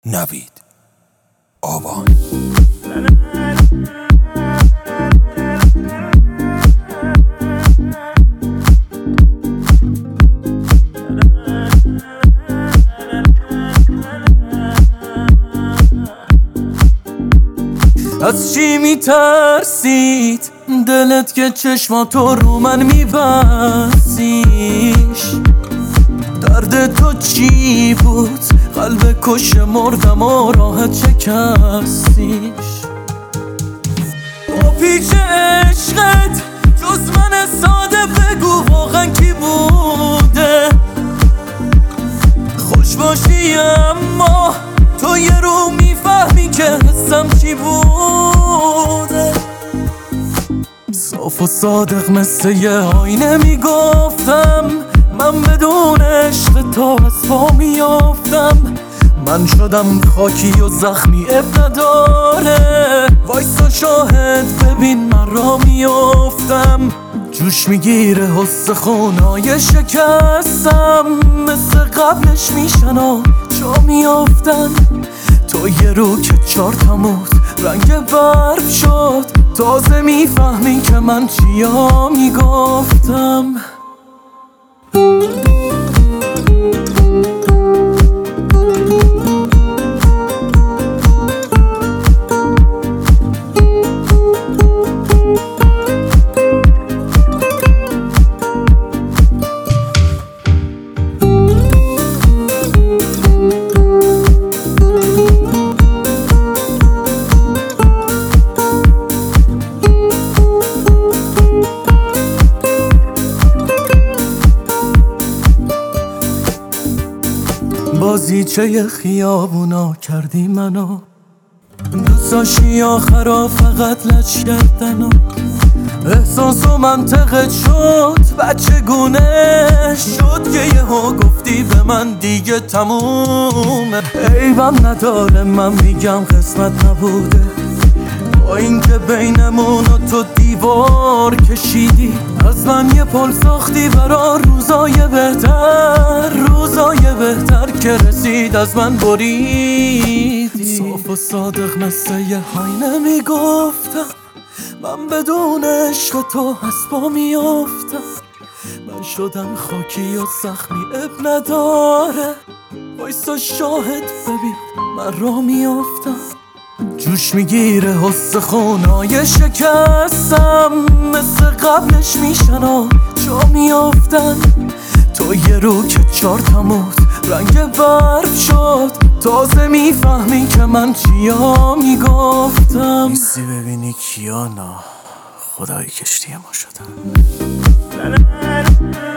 نوید آبان. از چی میترسید دلت که چشماتو رو من میبسیش؟ درد تو چی بود؟ قلب کش مردم و راه شکستیش. با پیچ عشقت جز من ساده بگو واقعا کی بوده؟ خوش باشی اما تو یه رو میفهمی که حسم چی بوده. صاف و صادق مثل یه آینه میگفتم من بدون عشق تو از پا میافتم. من شدم خاکی و زخمی اب نداره، وایسا شاهد ببین من را میافتم. جوش میگیره حس خونای شکستم، مثل قبلش میشن و جا میافتن. تو یه رو که 4 تموز رنگ برف شد، تازه میفهمی که من چیا میگفتم. بازیچه خیابونا کردی منو، دوست داشتی آخرا فقط لج کردنو. احساس و منطقت شد بچه گونه شد که یهو گفتی به من دیگه تمومه. عیبم نداره من میگم قسمت نبوده، با اینکه بینمون و تو دیوار کشیدی. از من یه پل ساختی برا روزای بهتر که رسید از من بریدی. صاف و صادق مثل یه آینه میگفتم من بدون عشق تو از پا میافتم. من شدم خاکی و زخمی اب نداره، وایسا شاهد ببین من را میافتم. جوش میگیره حس خونای شکستم، مثل قبلش میشن و جا میافتن. تو یه رو که 4 تموز رنگ برف شد، تازه میفهمی که من چیا میگفتم. نیستی ببینی کیا نه خدای کشتی ما شدن.